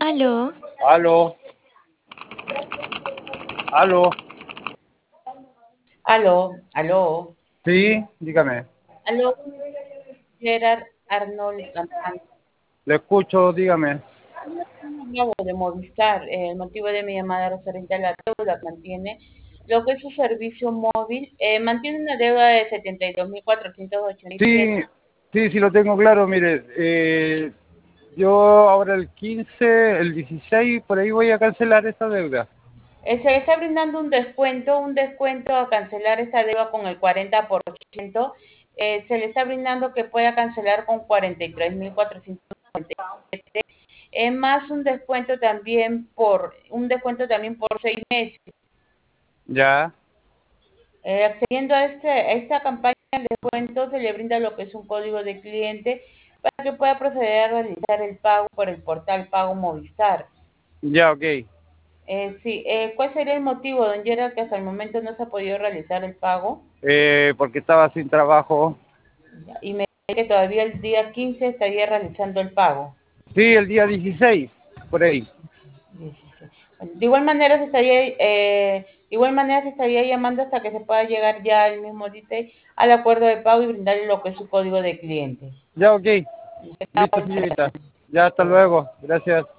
Aló, Aló, aló. Aló, aló, Sí, dígame. aló, Gerard Arnold Campana, Le escucho, dígame. nuevo de Movistar. El motivo de mi llamada referente a la deuda que mantiene, lo que es su servicio móvil, mantiene una deuda de 72.487. Sí, sí, lo tengo claro. Mire, yo ahora el 15, el 16, por ahí voy a cancelar esta deuda. Se le está brindando un descuento a cancelar esta deuda con el 40%. Se le está brindando que pueda cancelar con 43.497. Más un descuento también por 6 meses. Ya, Accediendo a esta campaña de descuento, se le brinda lo que es un código de cliente para que pueda proceder a realizar el pago por el portal Pago Movistar. ya, ok. Sí, ¿cuál sería el motivo, don Gerard, que hasta el momento no se ha podido realizar el pago? Porque estaba sin trabajo. Y me dice que todavía el día 15 estaría realizando el pago. Sí, el día 16, por ahí. 16. Bueno, de igual manera se estaría llamando hasta que se pueda llegar ya el mismo día al acuerdo de pago y brindarle lo que es su código de cliente. Ya, ok. Listo, señorita. Ya, hasta luego. Gracias.